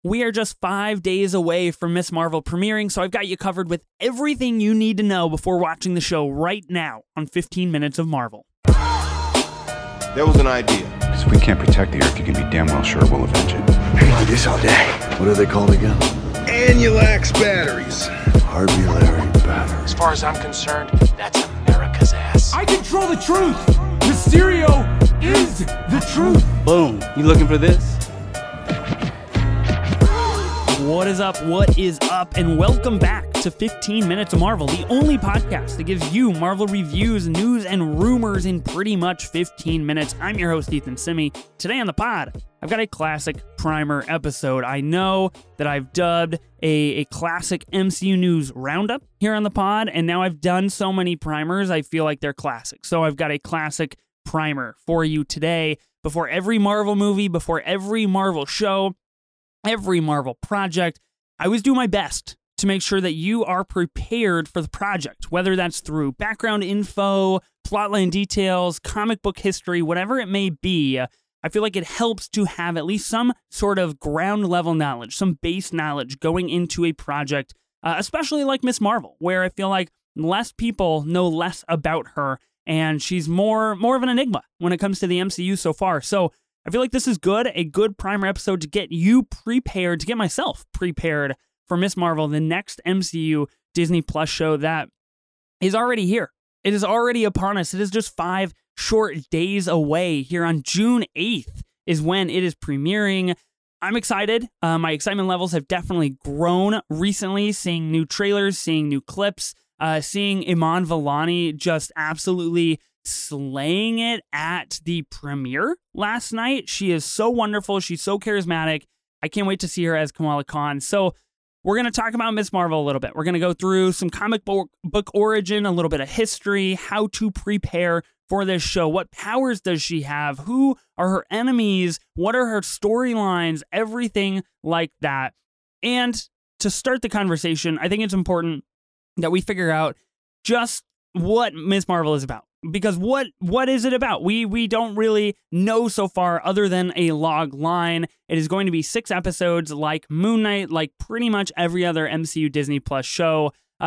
We are just 5 days away from Ms. Marvel premiering, so I've got you covered with everything you need to know before watching the show right now on 15 Minutes of Marvel. There was an idea. If we can't protect the Earth, you can be damn well sure we'll avenge it. I can do this all day. What are they called again? Annulax batteries. Arbulary batteries. As far as I'm concerned, that's America's ass. I control the truth. Mysterio is the truth. Boom. You looking for this? What is up? What is up? And welcome back to 15 Minutes of Marvel, the only podcast that gives you Marvel reviews, news, and rumors in pretty much 15 minutes. I'm your host, Ethan Simi. Today on the pod, I've got a classic primer episode. I know that I've dubbed a classic MCU news roundup here on the pod, and now I've done so many primers, I feel like they're classic. So I've got a classic primer for you today. Before every Marvel movie, before every Marvel show, every Marvel project, I always do my best to make sure that you are prepared for the project, whether that's through background info, plotline details, comic book history, whatever it may be. I feel like it helps to have at least some sort of ground level knowledge, some base knowledge going into a project, especially like Ms. Marvel, where I feel like less people know less about her, and she's more of an enigma when it comes to the MCU so far. So I feel like this is a good primer episode to get you prepared, to get myself prepared for Ms. Marvel, the next MCU Disney Plus show that is already here. It is already upon us. It is just 5 short days away. Here on June 8th is when it is premiering. I'm excited. My excitement levels have definitely grown recently, seeing new trailers, seeing new clips, seeing Iman Vellani just absolutely slaying it at the premiere last night. She is so wonderful. She's so charismatic. I can't wait to see her as Kamala Khan. So we're going to talk about Ms. Marvel a little bit. We're going to go through some comic book origin, a little bit of history, how to prepare for this show. What powers does she have? Who are her enemies? What are her storylines? Everything like that. And to start the conversation, I think it's important that we figure out just what Ms. Marvel is about. Because what is it about? We don't really know so far other than a log line. It is going to be 6 episodes like Moon Knight, like pretty much every other MCU Disney Plus show.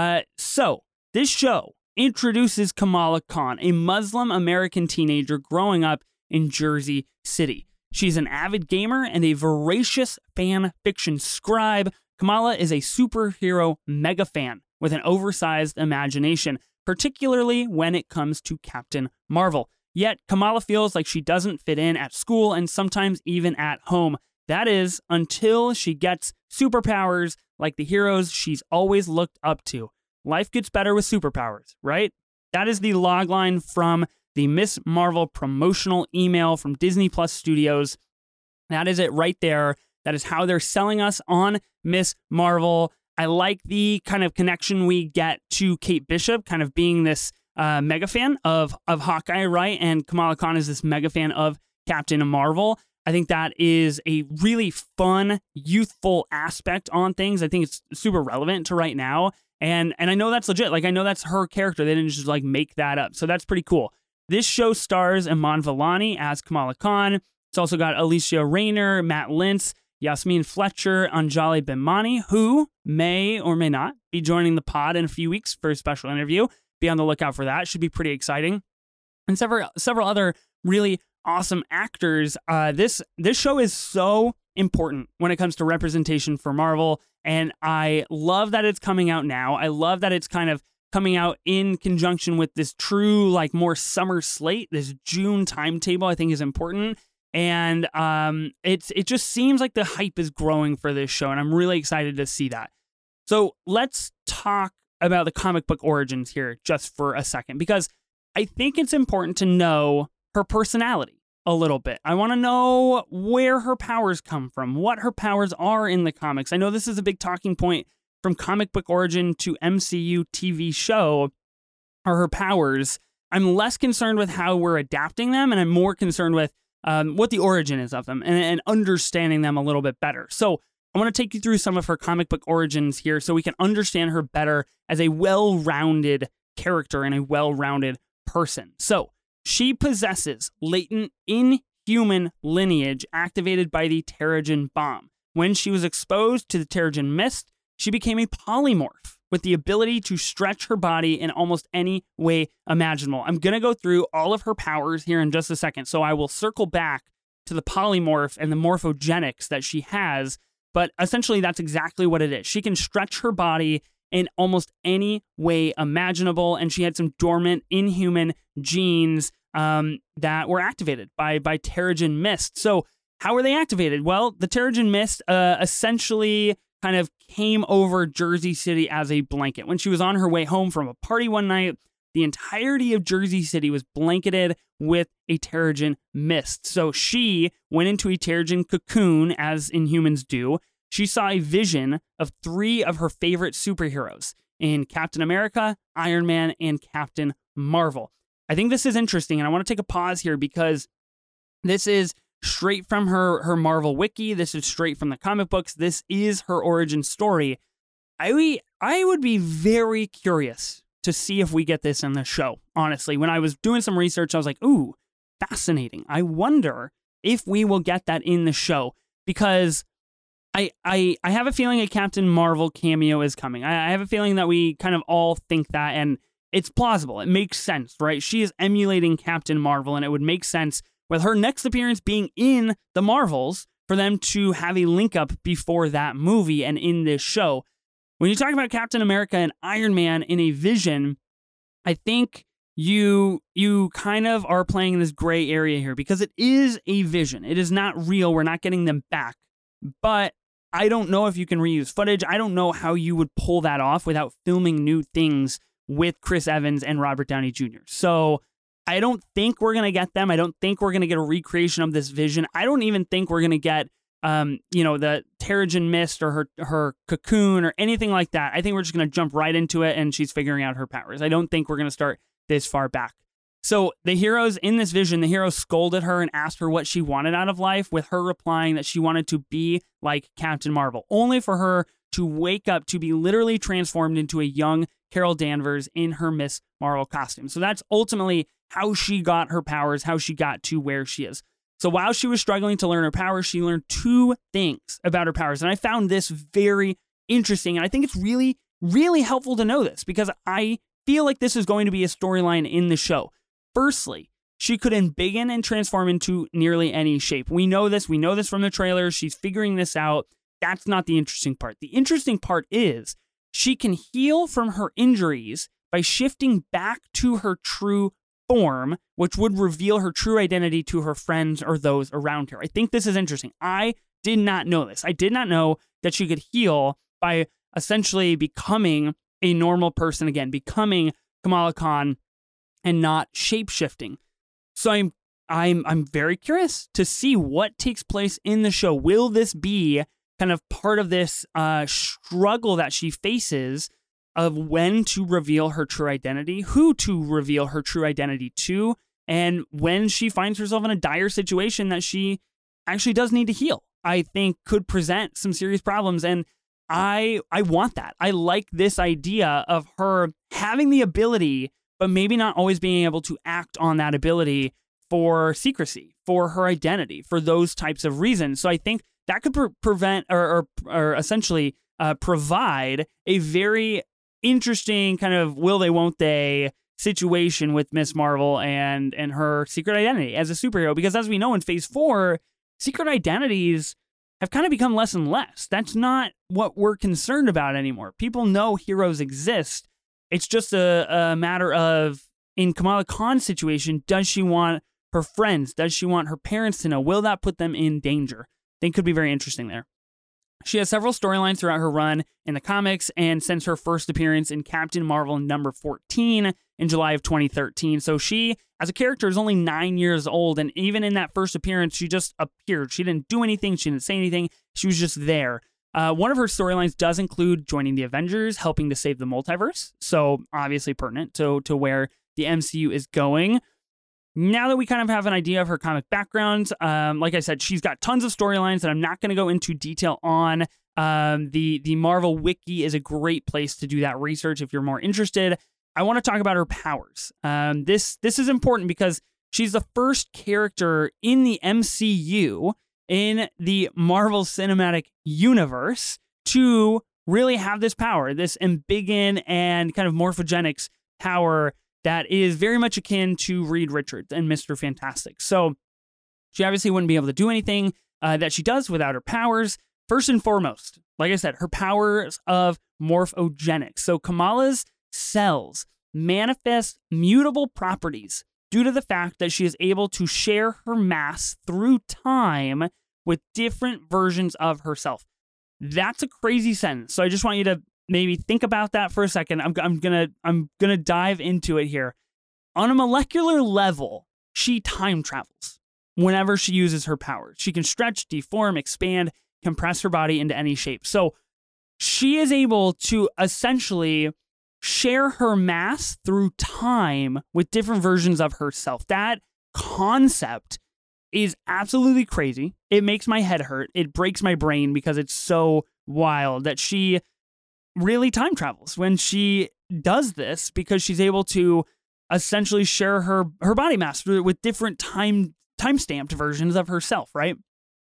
So this show introduces Kamala Khan, a Muslim American teenager growing up in Jersey City. She's an avid gamer and a voracious fan fiction scribe. Kamala is a superhero mega fan with an oversized imagination, particularly when it comes to Captain Marvel. Yet, Kamala feels like she doesn't fit in at school and sometimes even at home. That is, until she gets superpowers like the heroes she's always looked up to. Life gets better with superpowers, right? That is the logline from the Ms. Marvel promotional email from Disney Plus Studios. That is it right there. That is how they're selling us on Ms. Marvel. I like the kind of connection we get to Kate Bishop, kind of being this mega fan of Hawkeye, right? And Kamala Khan is this mega fan of Captain Marvel. I think that is a really fun, youthful aspect on things. I think it's super relevant to right now. And I know that's legit. Like, I know that's her character. They didn't just like make that up. So that's pretty cool. This show stars Iman Vellani as Kamala Khan. It's also got Alicia Rayner, Matt Lintz, Yasmin Fletcher, Anjali Bhimani, who may or may not be joining the pod in a few weeks for a special interview. Be on the lookout for that. Should be pretty exciting. And several other really awesome actors. This show is so important when it comes to representation for Marvel, and I love that it's coming out now. I love that it's kind of coming out in conjunction with this true, like, more summer slate. This June timetable, I think, is important. And it just seems like the hype is growing for this show, and I'm really excited to see that. So let's talk about the comic book origins here just for a second, because I think it's important to know her personality a little bit. I want to know where her powers come from, what her powers are in the comics. I know this is a big talking point from comic book origin to MCU TV show, are her powers. I'm less concerned with how we're adapting them, and I'm more concerned with what the origin is of them and understanding them a little bit better. So I want to take you through some of her comic book origins here so we can understand her better as a well-rounded character and a well-rounded person. So she possesses latent inhuman lineage activated by the Terrigen bomb. when she was exposed to the Terrigen Mist, she became a polymorph with the ability to stretch her body in almost any way imaginable. I'm going to go through all of her powers here in just a second, so I will circle back to the polymorph and the morphogenics that she has, but essentially that's exactly what it is. She can stretch her body in almost any way imaginable, and she had some dormant inhuman genes that were activated by Terrigen Mist. So how were they activated? Well, the Terrigen Mist essentially kind of came over Jersey City as a blanket. When she was on her way home from a party one night, the entirety of Jersey City was blanketed with a Terrigen Mist. So she went into a Terrigen cocoon, as Inhumans do. She saw a vision of 3 of her favorite superheroes in Captain America, Iron Man, and Captain Marvel. I think this is interesting, and I want to take a pause here because this is straight from her Marvel wiki. This is straight from the comic books. This is her origin story. I would be very curious to see if we get this in the show, honestly. When I was doing some research, I was like, ooh, fascinating. I wonder if we will get that in the show, because I have a feeling a Captain Marvel cameo is coming. I have a feeling that we kind of all think that, and it's plausible. It makes sense, right? She is emulating Captain Marvel, and it would make sense with her next appearance being in the Marvels for them to have a link up before that movie and in this show. When you talk about Captain America and Iron Man in a vision, I think you kind of are playing in this gray area here because it is a vision. It is not real. We're not getting them back. But I don't know if you can reuse footage. I don't know how you would pull that off without filming new things with Chris Evans and Robert Downey Jr. So I don't think we're going to get them. I don't think we're going to get a recreation of this vision. I don't even think we're going to get, the Terrigen Mist or her cocoon or anything like that. I think we're just going to jump right into it and she's figuring out her powers. I don't think we're going to start this far back. So the heroes in this vision, the heroes scolded her and asked her what she wanted out of life, with her replying that she wanted to be like Captain Marvel, only for her to wake up to be literally transformed into a young Carol Danvers in her Miss Marvel costume. So that's ultimately how she got her powers, how she got to where she is. So while she was struggling to learn her powers, she learned 2 things about her powers. And I found this very interesting. And I think it's really, really helpful to know this because I feel like this is going to be a storyline in the show. Firstly, she could embiggen and transform into nearly any shape. We know this. We know this from the trailers. She's figuring this out. That's not the interesting part. The interesting part is she can heal from her injuries by shifting back to her true form, which would reveal her true identity to her friends or those around her. I think this is interesting. I did not know this. I did not know that she could heal by essentially becoming a normal person again, becoming Kamala Khan and not shape-shifting. So I'm very curious to see what takes place in the show. Will this be kind of part of this struggle that she faces of when to reveal her true identity, who to reveal her true identity to, and when she finds herself in a dire situation that she actually does need to heal, I think could present some serious problems. And I want that. I like this idea of her having the ability, but maybe not always being able to act on that ability for secrecy, for her identity, for those types of reasons. So I think that could prevent or essentially provide a very interesting kind of will they, won't they situation with Miss Marvel and her secret identity as a superhero. Because as we know in Phase 4, secret identities have kind of become less and less. That's not what we're concerned about anymore. People know heroes exist. It's just a matter of, in Kamala Khan's situation, does she want her friends? Does she want her parents to know? Will that put them in danger? I think could be very interesting there. She has several storylines throughout her run in the comics and since her first appearance in Captain Marvel number 14 in July of 2013. So she, as a character, is only 9 years old, and even in that first appearance, she just appeared. She didn't do anything. She didn't say anything. She was just there. One of her storylines does include joining the Avengers, helping to save the multiverse. So obviously pertinent to where the MCU is going. Now that we kind of have an idea of her comic background, like I said, she's got tons of storylines that I'm not going to go into detail on. The Marvel Wiki is a great place to do that research if you're more interested. I want to talk about her powers. This is important because she's the first character in the MCU in the Marvel Cinematic Universe to really have this power, this embiggen and kind of morphogenics power that is very much akin to Reed Richards and Mr. Fantastic. So she obviously wouldn't be able to do anything that she does without her powers. First and foremost, like I said, her powers of morphogenics. So Kamala's cells manifest mutable properties due to the fact that she is able to share her mass through time with different versions of herself. That's a crazy sentence. So I just want you to maybe think about that for a second. I'm gonna dive into it here. On a molecular level, she time travels whenever she uses her powers. She can stretch, deform, expand, compress her body into any shape. So she is able to essentially share her mass through time with different versions of herself. That concept is absolutely crazy. It makes my head hurt. It breaks my brain because it's so wild that she really time travels when she does this, because she's able to essentially share her body mass with different time-stamped versions of herself, right?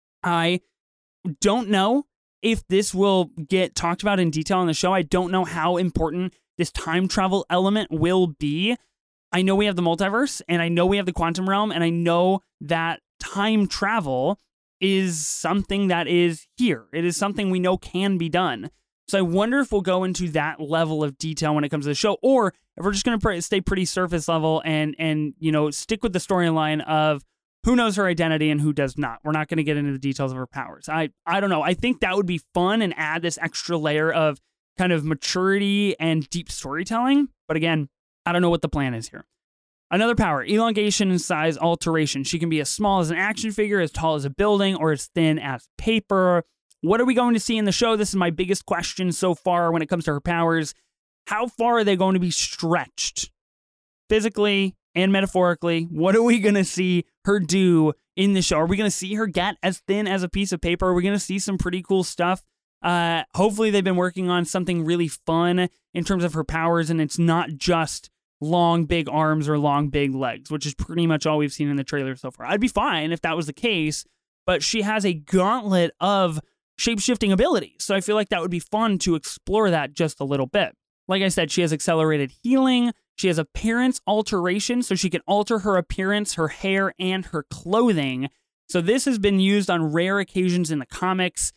I don't know if this will get talked about in detail on the show. I don't know how important this time travel element will be. I know we have the multiverse, and I know we have the quantum realm, and I know that time travel is something that is here. It is something we know can be done. So I wonder if we'll go into that level of detail when it comes to the show, or if we're just going to stay pretty surface level and stick with the storyline of who knows her identity and who does not. We're not going to get into the details of her powers. I don't know. I think that would be fun and add this extra layer of kind of maturity and deep storytelling. But again, I don't know what the plan is here. Another power, elongation and size alteration. She can be as small as an action figure, as tall as a building, or as thin as paper. What are we going to see in the show? This is my biggest question so far when it comes to her powers. How far are they going to be stretched? Physically and metaphorically, what are we going to see her do in the show? Are we going to see her get as thin as a piece of paper? Are we going to see some pretty cool stuff? Hopefully they've been working on something really fun in terms of her powers, and it's not just long, big arms or long, big legs, which is pretty much all we've seen in the trailer so far. I'd be fine if that was the case, but she has a gauntlet of shape-shifting abilities, so I feel like that would be fun to explore that just a little bit. Like I said, she has accelerated healing. She has appearance alteration, so she can alter her appearance, her hair, and her clothing. So this has been used on rare occasions in the comics,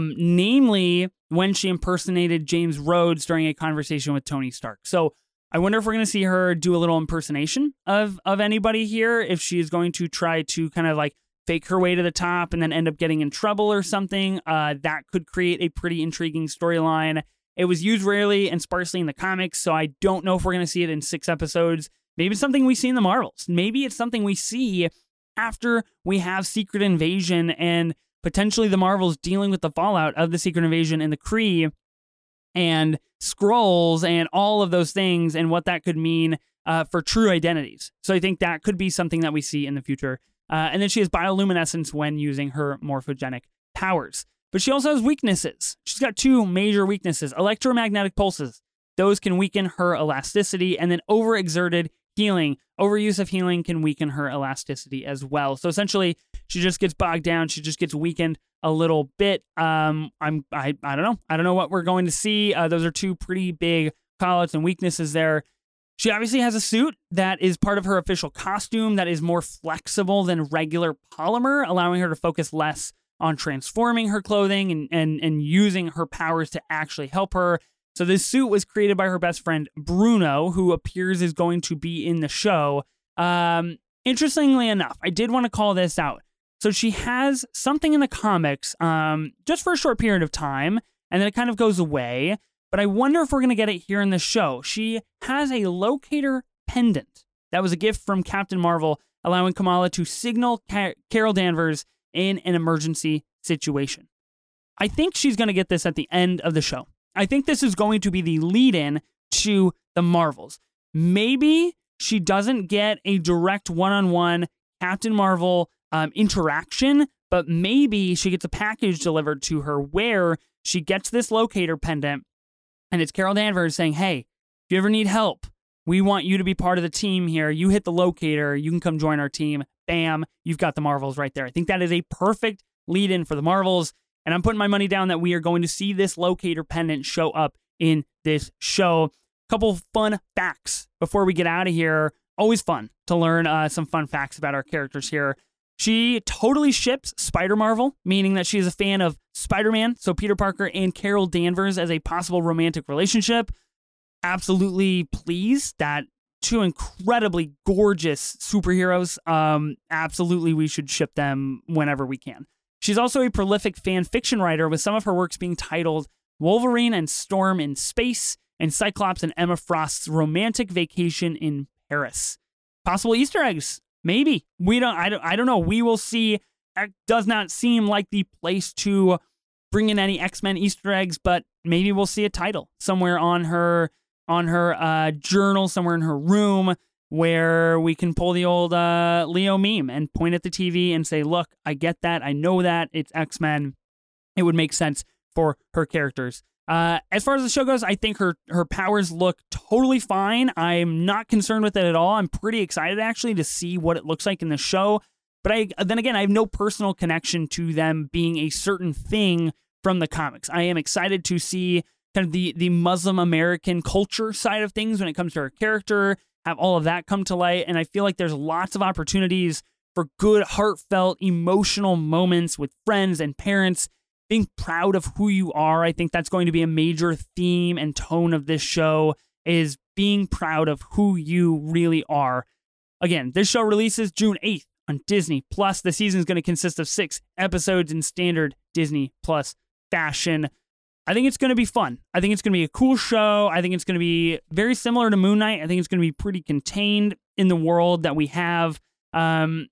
namely when she impersonated James Rhodes during a conversation with Tony Stark. So I wonder if we're going to see her do a little impersonation of anybody here, if she is going to try to kind of like fake her way to the top and then end up getting in trouble or something. That could create a pretty intriguing storyline. It was used rarely and sparsely in the comics, so I don't know if we're going to see it in 6 episodes. Maybe it's something we see in the Marvels. Maybe it's something we see after we have Secret Invasion and potentially the Marvels dealing with the fallout of the Secret Invasion and the Kree and Skrulls and all of those things and what that could mean for true identities. So I think that could be something that we see in the future. And then she has bioluminescence when using her morphogenic powers. But she also has weaknesses. She's got 2 major weaknesses. Electromagnetic pulses. Those can weaken her elasticity. And then overexerted healing. Overuse of healing can weaken her elasticity as well. So essentially, she just gets bogged down. She just gets weakened a little bit. I don't know. I don't know what we're going to see. Those are 2 pretty big call-outs and weaknesses there. She obviously has a suit that is part of her official costume that is more flexible than regular polymer, allowing her to focus less on transforming her clothing and using her powers to actually help her. So this suit was created by her best friend, Bruno, who appears is going to be in the show. Interestingly enough, I did want to call this out. So she has something in the comics just for a short period of time, and then it kind of goes away. But I wonder if we're going to get it here in the show. She has a locator pendant that was a gift from Captain Marvel, allowing Kamala to signal Carol Danvers in an emergency situation. I think she's going to get this at the end of the show. I think this is going to be the lead-in to the Marvels. Maybe she doesn't get a direct one-on-one Captain Marvel interaction, but maybe she gets a package delivered to her where she gets this locator pendant, and it's Carol Danvers saying, hey, if you ever need help, we want you to be part of the team here. You hit the locator, you can come join our team. Bam, you've got the Marvels right there. I think that is a perfect lead in for the Marvels. And I'm putting my money down that we are going to see this locator pendant show up in this show. Couple fun facts before we get out of here. Always fun to learn some fun facts about our characters here. She totally ships Spider-Marvel, meaning that she is a fan of Spider-Man, so Peter Parker and Carol Danvers as a possible romantic relationship. Absolutely pleased that two incredibly gorgeous superheroes. Absolutely, we should ship them whenever we can. She's also a prolific fan fiction writer, with some of her works being titled Wolverine and Storm in Space and Cyclops and Emma Frost's Romantic Vacation in Paris. Possible Easter eggs. Maybe. I don't know. We will see. It does not seem like the place to bring in any X-Men Easter eggs, but maybe we'll see a title somewhere on her journal, somewhere in her room, where we can pull the old Leo meme and point at the TV and say, look, I get that. I know that. It's X-Men. It would make sense for her characters. As far as the show goes, I think her powers look totally fine. I'm not concerned with it at all. I'm pretty excited, actually, to see what it looks like in the show. But then again, I have no personal connection to them being a certain thing from the comics. I am excited to see kind of the Muslim American culture side of things when it comes to her character, have all of that come to light. And I feel like there's lots of opportunities for good, heartfelt, emotional moments with friends and parents. Being proud of who you are. I think that's going to be a major theme and tone of this show, is being proud of who you really are. Again, this show releases June 8th on Disney Plus. The season is going to consist of 6 episodes in standard Disney Plus fashion. I think it's going to be fun. I think it's going to be a cool show. I think it's going to be very similar to Moon Knight. I think it's going to be pretty contained in the world that we have. And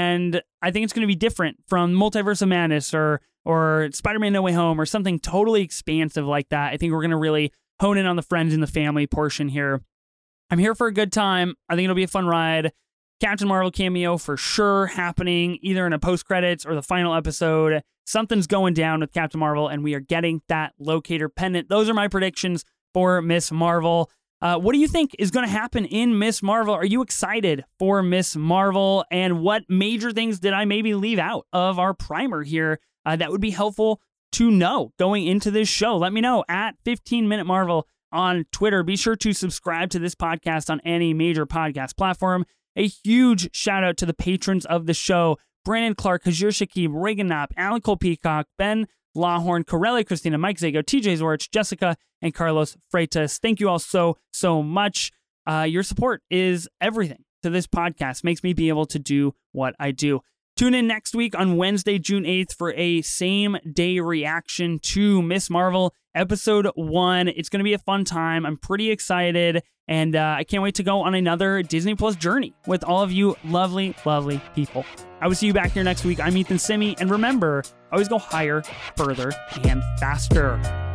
I think it's going to be different from Multiverse of Madness or Spider-Man No Way Home or something totally expansive like that. I think we're going to really hone in on the friends and the family portion here. I'm here for a good time. I think it'll be a fun ride. Captain Marvel cameo for sure happening either in a post-credits or the final episode. Something's going down with Captain Marvel, and we are getting that locator pendant. Those are my predictions for Miss Marvel. What do you think is going to happen in Miss Marvel? Are you excited for Miss Marvel? And what major things did I maybe leave out of our primer here that would be helpful to know going into this show? Let me know at 15 Minute Marvel on Twitter. Be sure to subscribe to this podcast on any major podcast platform. A huge shout out to the patrons of the show: Brandon Clark, Hajir Shakib, Reagan Knopp, Alan Cole Peacock, Ben Lawhorn, Corelli Christina, Mike Zago, TJ Zorich, Jessica, and Carlos Freitas. Thank you all so much. Your support is everything to this podcast. Makes me be able to do what I do. Tune in next week on Wednesday, June 8th for a same-day reaction to Miss Marvel Episode 1. It's going to be a fun time. I'm pretty excited, and I can't wait to go on another Disney Plus journey with all of you lovely, lovely people. I will see you back here next week. I'm Ethan Simi, and remember, always go higher, further, and faster.